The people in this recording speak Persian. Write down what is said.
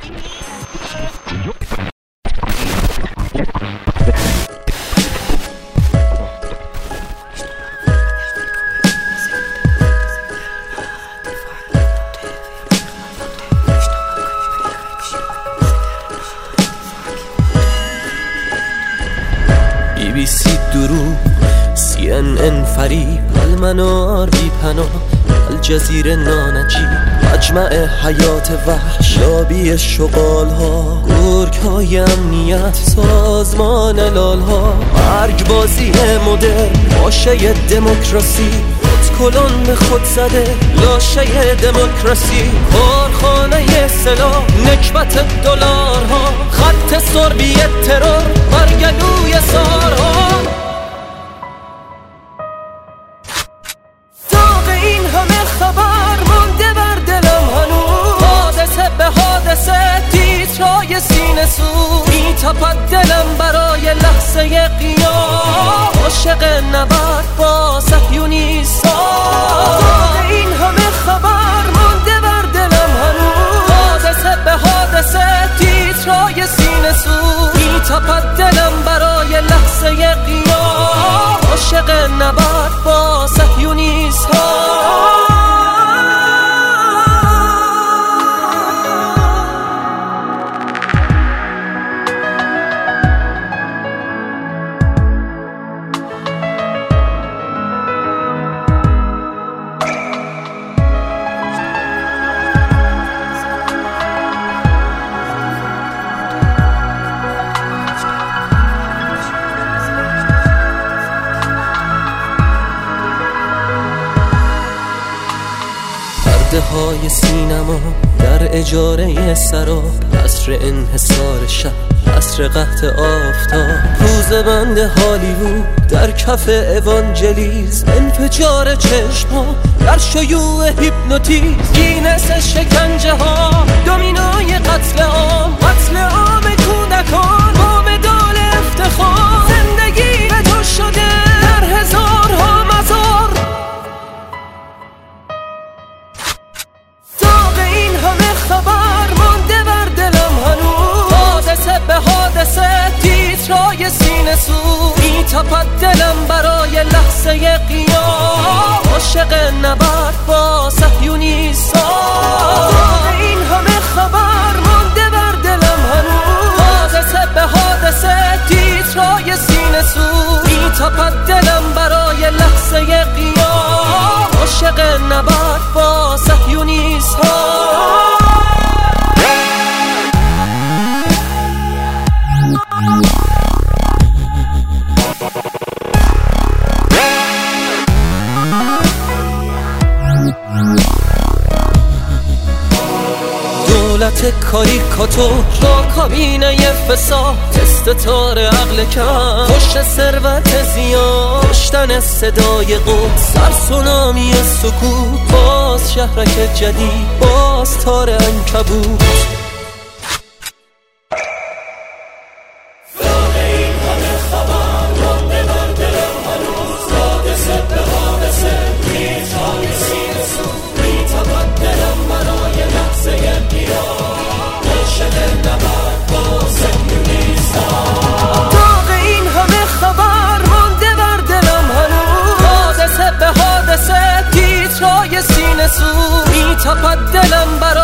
BBC دروغ، CNN فریب، المنار بی پناه، الجزیره نانجیب، مجمع حیات وحش، لابی شغال ها، گرگ های امنیت، سازمان لال ها، مرگ بازی مدرن، باشه دموکراسی، کلون به خود زده لاشه دموکراسی، کارخانه سلاح، نکبت دلارها، خط سربی ترور، برگلوی سارها. داغ این همه خبر مانده بر دلم هنوز، حادثه به حادثه تیترای سینه سوز، میتپد دلم برای لحظه قیام، عاشق نبرد با صهیونیستا. داغ این همه خبر مانده بر دلم هنوز، حادثه به حادثه تیترای سینه سوز، میتپد دلم برای لحظه قیام، عاشق نبرد با صهیونیستا. پرده های سینما در اجاره سراب، عصر انحصار شب، عصر قحط آفتاب، پوزه بند هالیوود در کف اوانجلیز، انفجار چشم‌ها در شیوع هیپنوتیزم، گینس شکنجه ها، دومینوی قتل عام، قتل عام کودکان با مدال افتخار، زندگی به تو شده در هزارها مزار. خبر مانده بر دلم هنوز، حادثه به حادثه تیترای سینه سوز، میتپد دلم برای لحظه قیام، عاشق نبرد با صهیونیستا. این همه خبر مانده بر دلم هنوز، حادثه به حادثه تیترای سینه سوز، میتپد دلم برای لحظه قیام، عاشق نبرد با صهیونیستا. دولت کاریکاتور با کابینه فساد، تست تار عقل کم، پشت ثروت زیاد، کشتن صدای قدس، سر سونامی سکوت، باز شهرک جدید، باز تار عنکبوت. میتپد دلم برای